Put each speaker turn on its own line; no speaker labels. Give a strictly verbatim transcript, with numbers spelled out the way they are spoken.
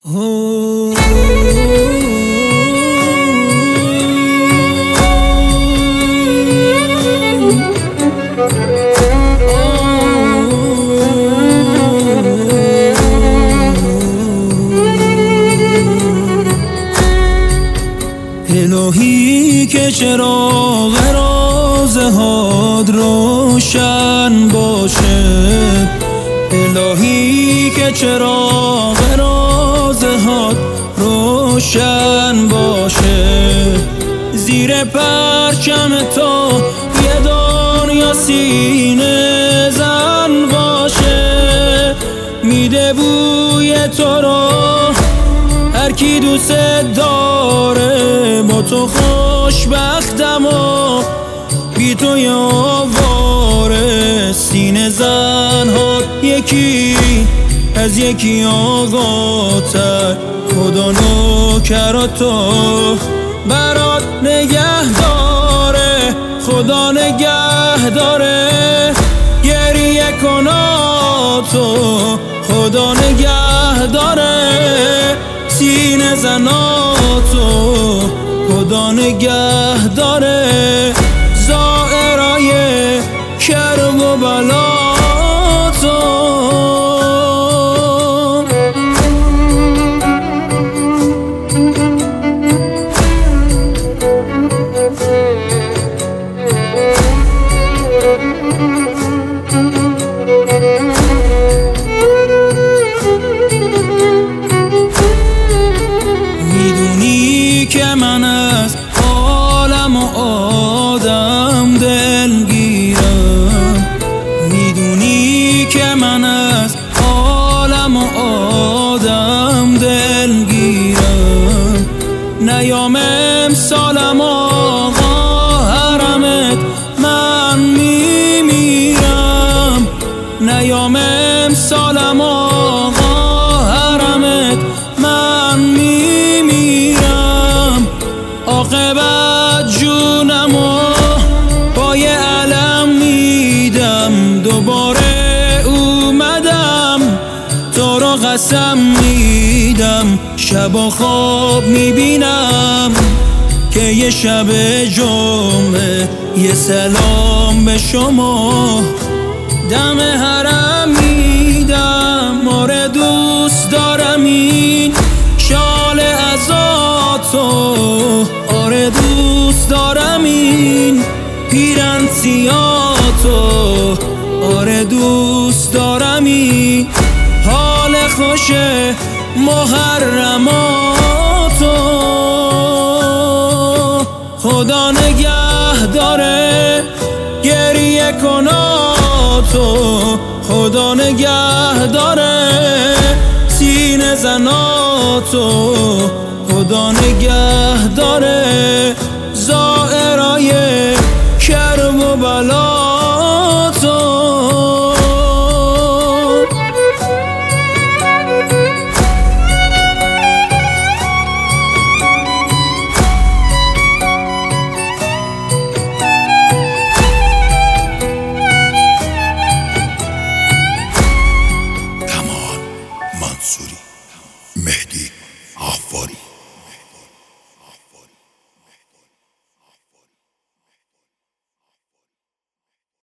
الهی که چراغ رازهات روشن باشه، الهی که چراغ رازهات روشن باشه، زیر پرچم تو یه دنیا سینه زن باشه، میده بوی تو رو هر کی دوست داره، با تو خوشبختم و بی تو یاواره، سینه زن ها یکی از یکی آگاتر، خدا نوکراتو برات نگه داره، خدا نگه داره، گریه کناتو خدا نگه داره، سینه زناتو خدا نگه داره، زائرای کرب و بلاتو. که من از عالم و آدم دلگیرم، میدونی که من از عالم و آدم دلگیرم، نیام امسالم آقا حرمت من میمیرم، نیام امسالم آقا حرمت من میمیرم، عاقبت جونمو با یه علم میدم، دوباره اومدم تو رو قسم میدم، شب خواب میبینم که یه شب جمعه، یه سلام به شما دم حرم میدم، آره دوست دارم این شال ازاتو، آره دوست دارم این پیرن سیاتو، آره دوست دارم این حال خوش محرماتو، خدا نگه داره گریه کناتو، خدا نگه داره سینه زناتو، خدا نگه داره